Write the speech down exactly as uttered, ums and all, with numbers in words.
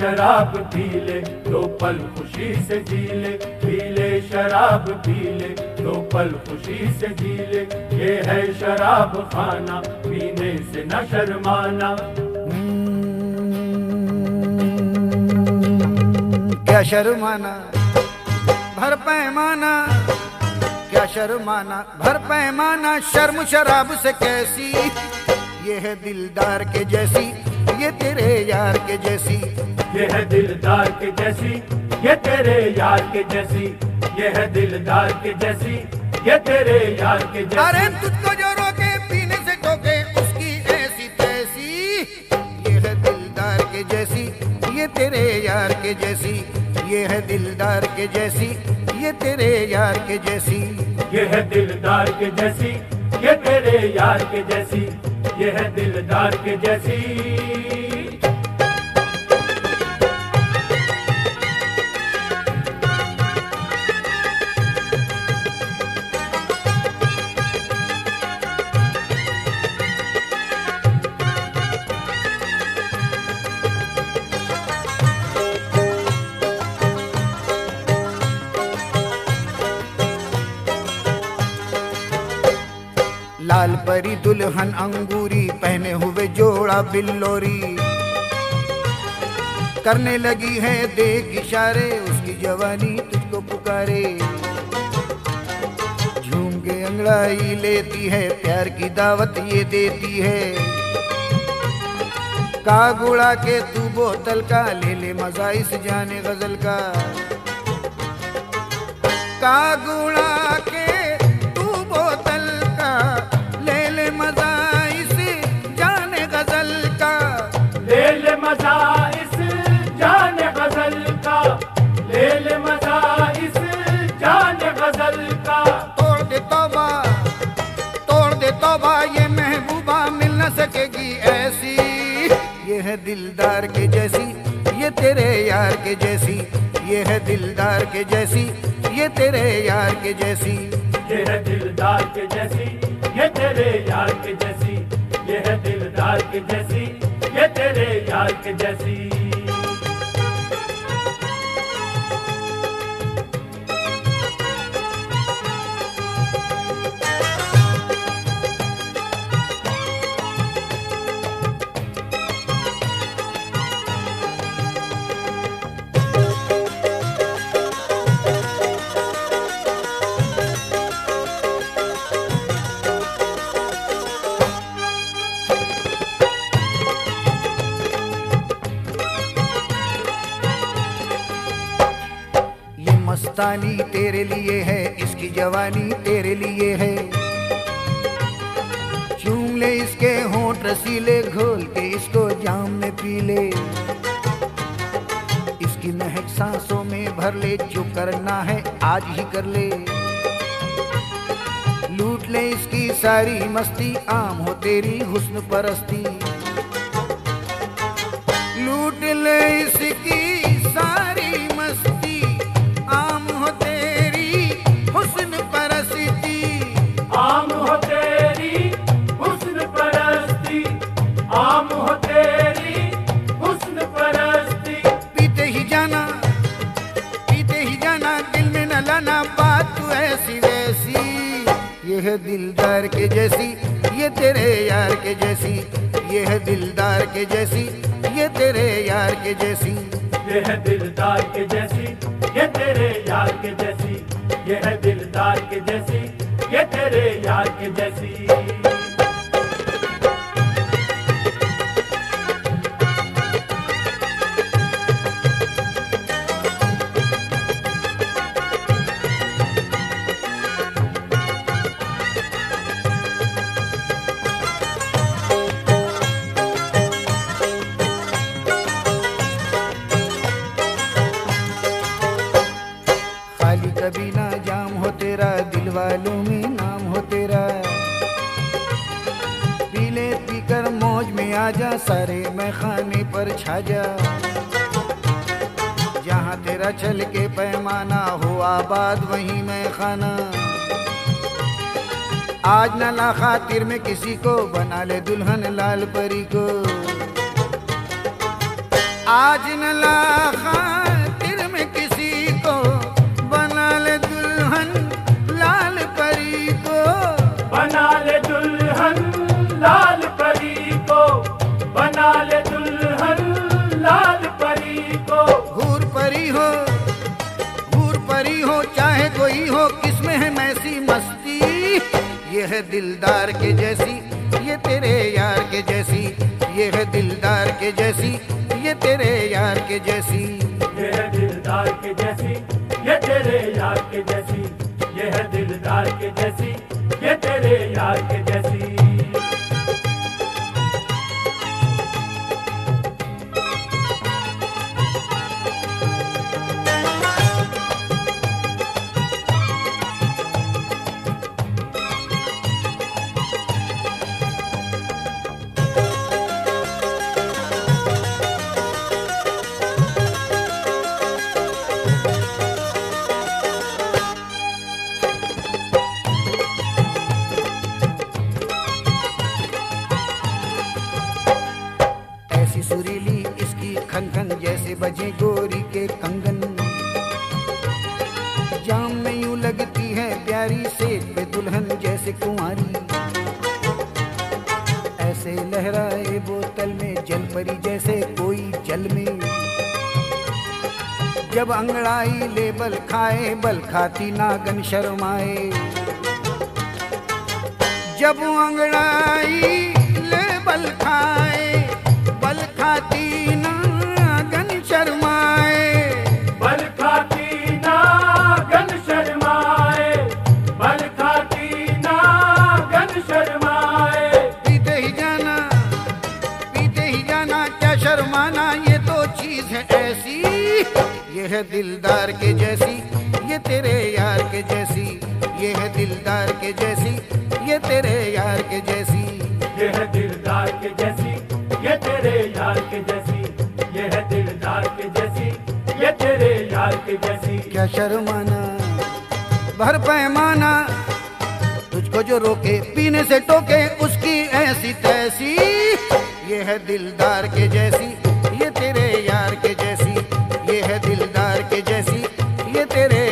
शराब पी ले दो पल खुशी से जी ले, पी ले शराब पी ले दो पल खुशी से जी ले। ये है शराब खाना पीने से न शर्माना। क्या शर्माना भर पैमाना, क्या शर्माना भर पैमाना, शर्म शराब से कैसी, ये है दिलदार के जैसी, ये तेरे यार के जैसी। ये है दिलदार के जैसी, ये तेरे यार के जैसी। ये है दिलदार के जैसी, ये तेरे यार के जैसी। अरे तुझको जो रोके पीने से टोके उसकी ऐसी तैसी, ये है दिलदार के जैसी, ये तेरे यार के जैसी। ये है दिलदार के जैसी, ये तेरे यार के जैसी। ये है दिलदार के जैसी, ये तेरे यार के जैसी। ये है दिलदार के जैसी। लाल परी दुल्हन अंगूरी पहने हुए जोड़ा बिल्लोरी, करने लगी है देख इशारे, उसकी जवानी तुझको पुकारे। झूम के अंगड़ाई लेती है, प्यार की दावत ये देती है। का गुड़ा के तू बोतल का, ले ले मजा इस जाने गजल का। का गुड़ा के तू बोतल का, ले ले मजा इस जाने गजल का। ले ले मजा इस जाने गजल का, ले ले मजा इस जाने गजल का। तोड़ दे तौबा, तोड़ दे तौबा, ये महबूबा मिल न सकेगी ऐसी। ये है दिलदार के जैसी, ये तेरे यार के जैसी। ये है दिलदार के जैसी, ये तेरे यार के जैसी। ये है दिलदार के जैसी, ये तेरे यार के जैसी। ये है दिलदार के जैसी, ये तेरे यार के जैसी। मस्तानी तेरे लिए है, इसकी जवानी तेरे लिए है। चूम ले इसके होंठ रसीले, घोल के इसको जाम में पी ले। इसकी महक सांसों में भर ले, जो करना है आज ही कर ले। लूट ले इसकी सारी मस्ती, आम हो तेरी हुस्न परस्ती। लूट ले इसकी सारी मस्ती, आम हो तेरी हुस्न परस्ती। आम हो तेरी हुस्न परस्ती, आम हो तेरी हुस्न परस्ती। पीते ही जाना, पीते ही जाना, दिल में न लाना बात तू ऐसी वैसी। ये है दिलदार के जैसी, ये तेरे यार के जैसी। ये है दिलदार के जैसी, ये तेरे यार के जैसी। ये है दिलदार के जैसी, ये तेरे यार के जैसी। ये है दिलदार के जैसी, ये तेरे यार के जैसी। कभी ना जाम हो तेरा, दिल वालों में नाम हो तेरा। पी ले पीकर मौज में आजा, सारे मैं खाने पर छा जा। जहाँ तेरा चल के पैमाना हो आबाद, वहीं मैं खाना। आज न ला खातिर में किसी को, बना ले दुल्हन लाल परी को। आज न ला खातिर में किसी को, बना ले दुल्हन लाल परी को, बना ले दुल्हन लाल परी को, बना ले दुल्हन लाल परी को। हूर परी हो, हूर परी हो, चाहे कोई हो, किसमें है मैसी मस्ती, ये है दिलदार के जैसी, ये तेरे यार के जैसी, ये है दिलदार के जैसी, ये तेरे यार के जैसी, ये है दिलदार के जैसी, ये तेरे यार के जैसी, ये है दिलदार के जैसी, ये तेरे यार के जैसी। सुरीली इसकी खन खन, जैसे बजे गोरी के कंगन, जाम में यूं लगती है प्यारी सेज पे दुल्हन जैसे कुंवारी, ऐसे लहराए बोतल में जल परी जैसे कोई जल में, जब अंगड़ाई ले बल खाए, बल खाती नागन शर्माए, जब अंगड़ाई ले बल खाए, बल खाती नागन शर्माए, बल खाती नागन शर्माए, बल खाती नागन शर्माए। पीते ही जाना, पीते ही जाना, क्या शर्माना, ये तो चीज है ऐसी, ये है दिलदार के जैसी, ये तेरे यार के जैसी, ये है दिलदार के जैसी, ये तेरे यार के जैसी, ये है दिलदार के जैसी, ये तेरे यार के जैसी, ये है दिलदार के जैसी, ये तेरे यार के जैसी। क्या शर्माना, भर पैमाना, तुझको जो रोके पीने से टोके, उसकी ऐसी तैसी, ये है दिलदार के जैसी, ये तेरे यार के जैसी, ये है दिलदार के जैसी, ये तेरे